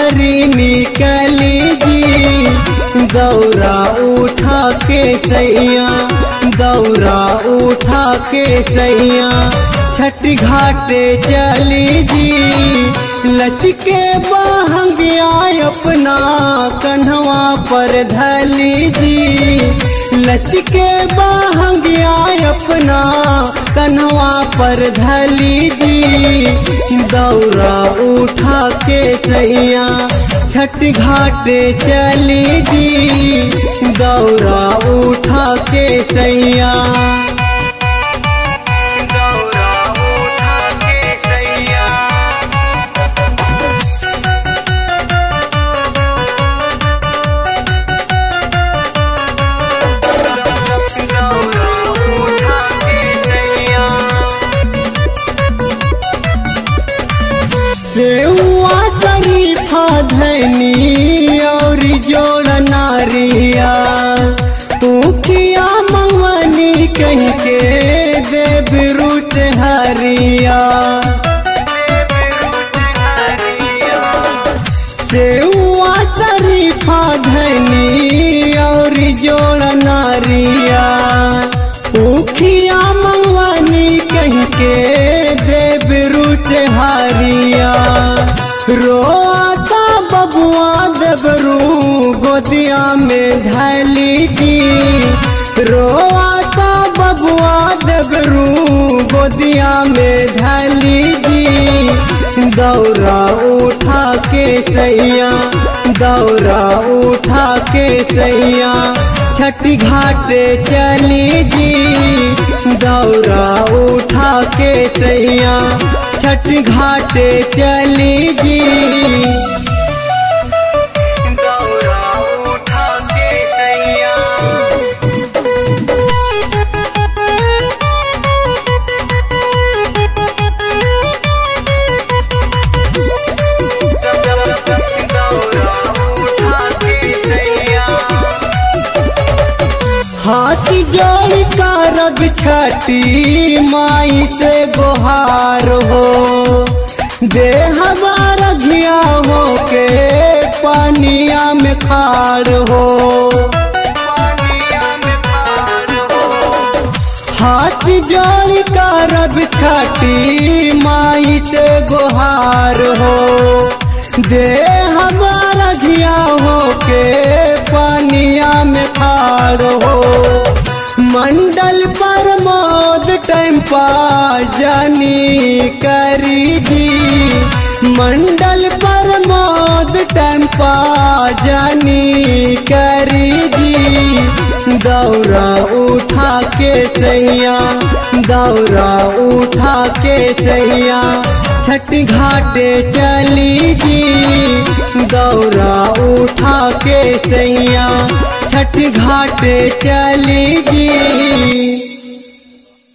घरी निकली जी दौरा उठा के सैया, दौरा उठा के सैया छठ घाटे चली जी। लचके बहंगिया अपना कन्हवा पर धली जी, लचके बहंगिया अपना कन्हवा पर धली जी दौरा उठा के सैया छठ घाटे चली जी दौरा उठा के सैया। सेउआ शरीफा धनी और जोड़ नारिया तूखिया मंगवानी कहीं के देव रूट हरिया। सेउआ शरीफा धनी और जोड़ नारिया तूखिया मंगवानी कहीं के देव रूट हरिया। रोता बबुआ दबरू गोदिया में धली जी, रोता बबुआ दबरू गोदिया में धली जी दौरा उठा के सैया, दौरा उठा के सैया छठ घाटे चली जी दौरा उठा के सैया छठ घाटे चली जी दौरा उठा के सैया। हाथ जोड़ करब छठी माई से गुहार हो, दे हमारा घिया हो के पानिया में खाड़ हो। हाथ जोड़ करब छठी माई से गुहार हो, दे हमारा घिया हो के पानिया में खाड़ हो। मंडल पर मोद टाइम पा जानी करी जी, मंडल पर मोद टाइम पा जानी करी जी दौरा उठा के सैया, दौरा उठा के सैया छठ घाटे चली जी दौरा उठा के सैया छठ घाटे चली जी।